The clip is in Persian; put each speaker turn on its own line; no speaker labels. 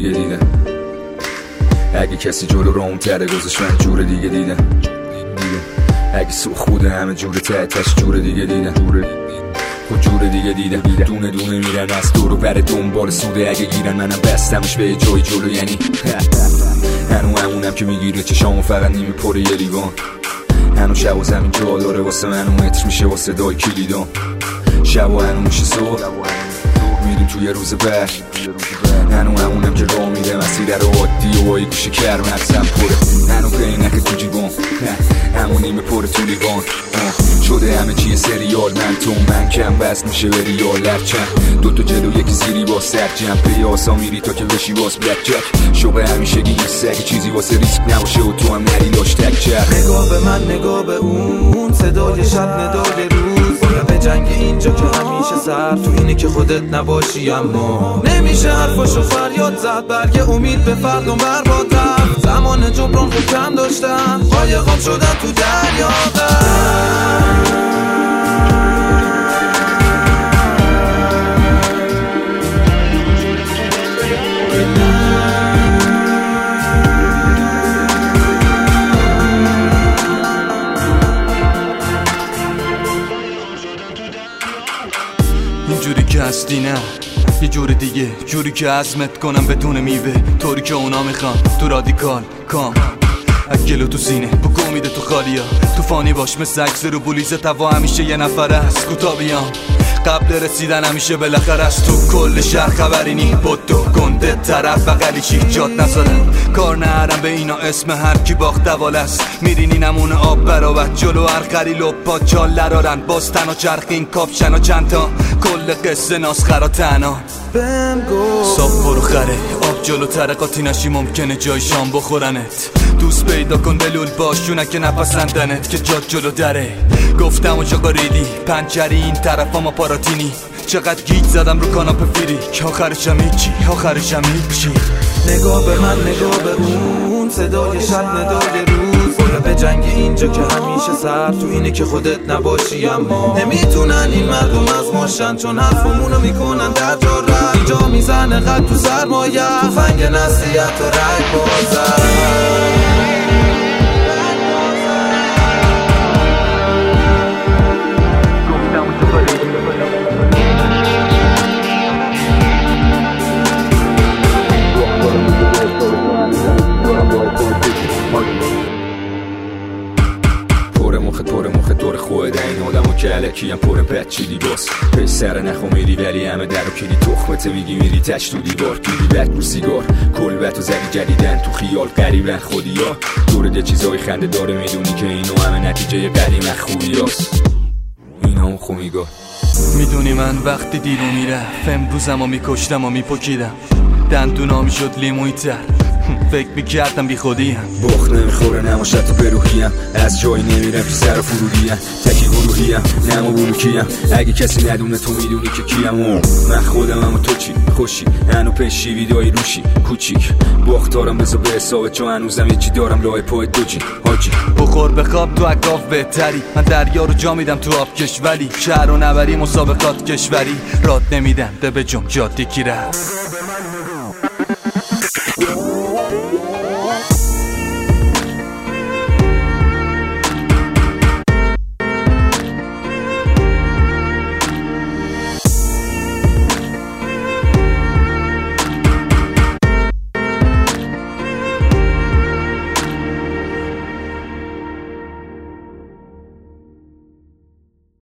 دیگه دیدم. اگه کسی جلو رام تره گذاشت من جور دیگه دیدم. اگه سوخ بوده همه جور تهش جور دیگه دیدم. جور دیگه دیدم. دونه دونه میرن از دورو بر دنبال سوده. اگه گیرن منم بستمش به جای جلو. یعنی هنو همونم که میگیره چشامو فقط نیمی پر یه لیوان. هنو شب و زمین جا داره واسه منو متر میشه واسه دای کلیدان. شب و هنو میشه صبح میریم توی روز بعد. هنو همونم که راه میره مسیر رو عادی و بایی گوشه کرم حدسم پره. هنو پینک تو جیبان همون نیمه پر تو لیوان. شده همه چیه سریال من تو من کم بست میشه به ریال لرچن. دوتا جلو یکی زیری با سر جمع پیاسا میری تا که بشی باز بلک جک. شوقه همیشه گی سگی چیزی واسه ریسک نباشه و تو هم نری لاش تک چرخ.
نگاه به من نگاه به اون صدای شب ندای روز. باید به جنگ اینجا که همیشه سر تو اینه که خودت نباشی. اما نمیشه حرفاشو فریاد زد. برگ امید به فردم برباد رفت. زمان جبران خود کم داشتن قایقام شدن تو دریا
اینجوری که هستی نه یه جور دیگه، جوری که عزمت کنم بدون میوه، طوری که اونا میخوان تو رادیکال کام اگلو تو سینه بگو میده تو خالیا. تو فانی باش مثل عکس رو بولیزه توا همیشه یه نفر است کوتا بیام. قبل رسیدن همیشه بالاخره است. تو کل شهر خبری نی بدو گنده طرف بغلی چی جات نزدن. کار نهرم به اینا اسم هر کی باخت دوال است. میرینی نمونه آب براوت جلو هر خریل و پاچال لرارن. باز تنها چرخین کاپشن و چند تا کل قصه ناسخرا تنها
بهم گفت
صاف برو خره آب جلو ترقاتی نشی ممکنه جای شام بخورنت. دوست پیدا کن دلول باشونه که نپسندنت که جات جلو دره. گفتم و چقا ریدی پنچری این طرف ما پاراتینی. چقدر گیج زدم رو کاناپه فیری که آخرشم هیچی آخرشم هیچی.
نگاه به من نگاه به اون صدای شب ندای روز. باید به جنگ اینجا که همیشه سر تو اینه که خودت نباشی. اما نمیتونن این مردم از ماشن چون حرفمونو میکنن در جا رد. اینجا میزنه قد تو سرمایه توفنگ نصیحت و رگ بازن.
پر مخت دور خود این آدم و که علکی هم پر پت چیدی باز. پی سر نخو میری ولی همه در و کلی تخمت میگی میری تش تو دیوار. کلی بد رو سیگار کلبت و زدی جدیدن تو خیال قریبن خودی ها. دورده چیزای خنده داره میدونی که اینو همه نتیجه قدیم خوبی هست. اینا اون خومیگاه
میدونی من وقتی دیرو میرفت امروزم و میکشتم و میپکیدم. دندونا میشد لیموی تر فکر میکردم بی خودیم.
بخ نمیخوره نماشت تو بروحیم. از جایی نمیرم تو سر فرودیم. تکی گروهیم نمو بلوکیم. اگه کسی ندونه تو میدونی که کیم. من خودم اما تو چی خوشی هنو پیشی ویدایی روشی کوچیک. باختارم بذار به حسابت چون هنوزم یه چی دارم لای پای دوجی حاجی.
بخور بخواب تو اگاف بهتری. من دریا رو جا میدم تو آب کشوری. شهر و نبری مسابقات کشوری. راد نمیدم ده به جم جادی کی رفت.